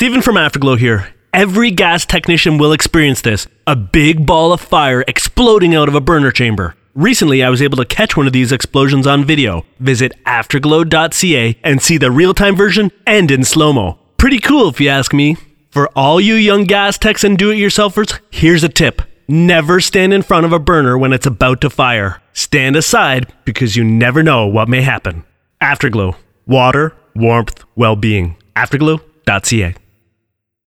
Steven from Afterglow here. Every gas technician will experience this. A big ball of fire exploding out of a burner chamber. Recently, I was able to catch one of these explosions on video. Visit afterglow.ca and see the real-time version and in slow-mo. Pretty cool if you ask me. For all you young gas techs and do-it-yourselfers, here's a tip. Never stand in front of a burner when it's about to fire. Stand aside because you never know what may happen. Afterglow. Water, warmth, well-being. Afterglow.ca